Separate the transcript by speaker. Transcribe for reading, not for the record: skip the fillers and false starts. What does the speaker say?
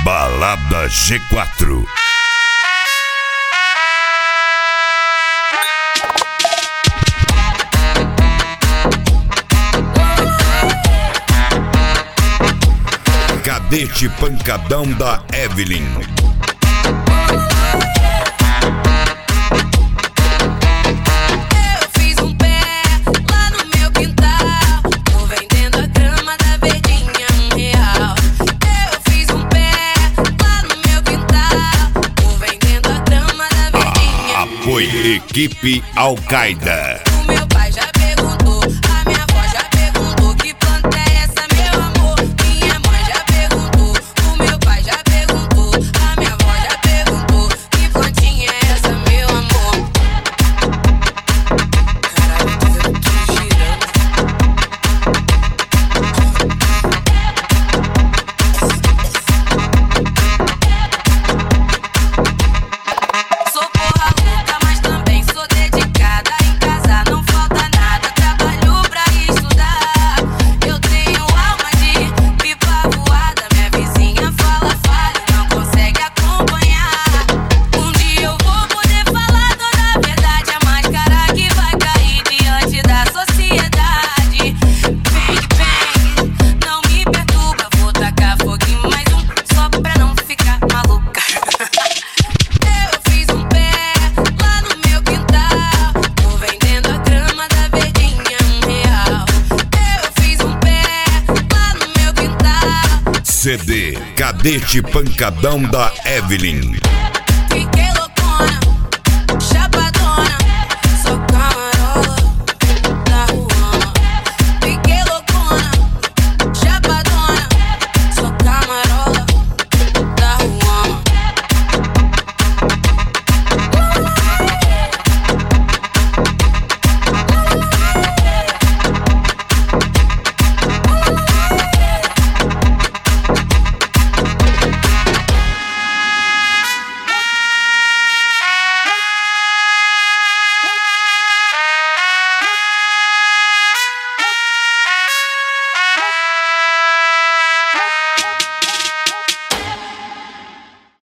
Speaker 1: Balada G4. Cadete Pancadão da Evelyn. Equipe Al-Qaeda.
Speaker 2: O meu pai já perguntou, a minha avó já perguntou, que planta é essa, meu amor? Minha mãe já perguntou, o meu pai já perguntou, a minha avó já perguntou, que plantinha é essa, meu amor? Caralho, tô vendo tudo girando. Sou porra louca, mas também sou dedicada. Em casa não falta nada, trabalho pra estudar. Eu tenho alma de pipa voada. Minha vizinha fala, não consegue acompanhar. Um dia eu vou poder falar toda a verdade. A máscara que vai cair diante da sociedade. Bang, não me perturba. Vou tacar foguinho mais um, só pra não ficar maluca. Eu fiz um pé lá no meu quintal, tô vendendo a grama da verdinha R$1. Eu fiz um pé lá no meu quintal.
Speaker 1: CD Cadete Pancadão da Evelyn.
Speaker 2: Fiquei loucona.